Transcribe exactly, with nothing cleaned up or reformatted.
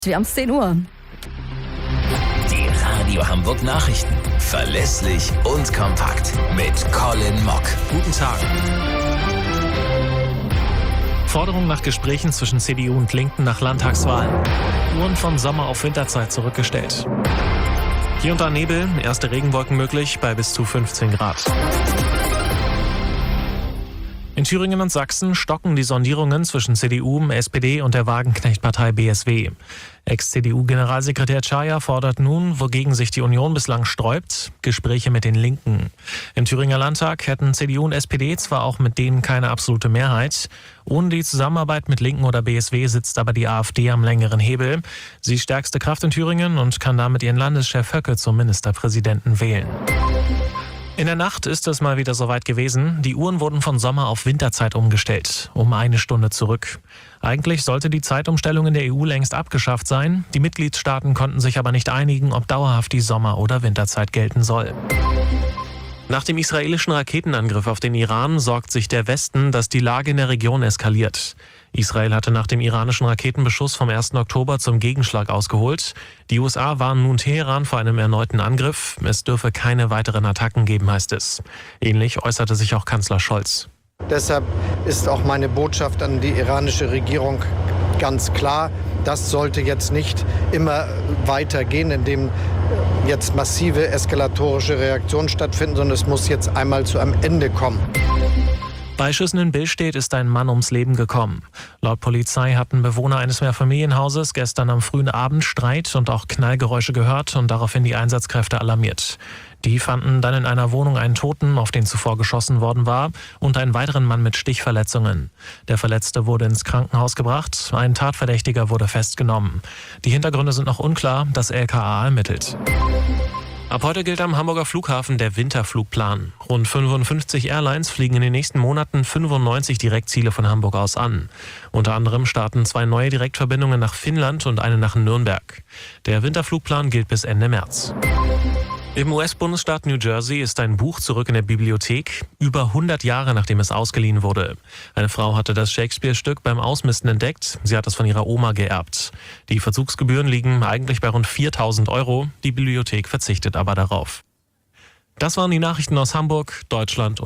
Wir haben es zehn Uhr. Die Radio Hamburg Nachrichten. Verlässlich und kompakt. Mit Colin Mock. Guten Tag. Forderung nach Gesprächen zwischen C D U und Linken nach Landtagswahlen. Uhren von Sommer- auf Winterzeit zurückgestellt. Hier und da Nebel, erste Regenwolken möglich bei bis zu fünfzehn Grad. In Thüringen und Sachsen stocken die Sondierungen zwischen C D U, S P D und der Wagenknecht-Partei B S W. Ex-C D U-Generalsekretär Czaja fordert nun, wogegen sich die Union bislang sträubt, Gespräche mit den Linken. Im Thüringer Landtag hätten C D U und S P D zwar auch mit denen keine absolute Mehrheit. Ohne die Zusammenarbeit mit Linken oder B S W sitzt aber die AfD am längeren Hebel. Sie ist stärkste Kraft in Thüringen und kann damit ihren Landeschef Höcke zum Ministerpräsidenten wählen. In der Nacht ist es mal wieder soweit gewesen. Die Uhren wurden von Sommer- auf Winterzeit umgestellt, um eine Stunde zurück. Eigentlich sollte die Zeitumstellung in der E U längst abgeschafft sein. Die Mitgliedstaaten konnten sich aber nicht einigen, ob dauerhaft die Sommer- oder Winterzeit gelten soll. Nach dem israelischen Raketenangriff auf den Iran sorgt sich der Westen, dass die Lage in der Region eskaliert. Israel hatte nach dem iranischen Raketenbeschuss vom ersten Oktober zum Gegenschlag ausgeholt. Die U S A warnen nun Teheran vor einem erneuten Angriff. Es dürfe keine weiteren Attacken geben, heißt es. Ähnlich äußerte sich auch Kanzler Scholz. Deshalb ist auch meine Botschaft an die iranische Regierung ganz klar. Das sollte jetzt nicht immer weitergehen, indem jetzt massive eskalatorische Reaktionen stattfinden, sondern es muss jetzt einmal zu einem Ende kommen. Bei Schüssen in Billstedt ist ein Mann ums Leben gekommen. Laut Polizei hatten Bewohner eines Mehrfamilienhauses gestern am frühen Abend Streit und auch Knallgeräusche gehört und daraufhin die Einsatzkräfte alarmiert. Die fanden dann in einer Wohnung einen Toten, auf den zuvor geschossen worden war, und einen weiteren Mann mit Stichverletzungen. Der Verletzte wurde ins Krankenhaus gebracht, ein Tatverdächtiger wurde festgenommen. Die Hintergründe sind noch unklar, das L K A ermittelt. Ab heute gilt am Hamburger Flughafen der Winterflugplan. Rund fünfundfünfzig Airlines fliegen in den nächsten Monaten fünfundneunzig Direktziele von Hamburg aus an. Unter anderem starten zwei neue Direktverbindungen nach Finnland und eine nach Nürnberg. Der Winterflugplan gilt bis Ende März. Im U S-Bundesstaat New Jersey ist ein Buch zurück in der Bibliothek, über hundert Jahre nachdem es ausgeliehen wurde. Eine Frau hatte das Shakespeare-Stück beim Ausmisten entdeckt, sie hat es von ihrer Oma geerbt. Die Verzugsgebühren liegen eigentlich bei rund viertausend Euro, die Bibliothek verzichtet aber darauf. Das waren die Nachrichten aus Hamburg, Deutschland und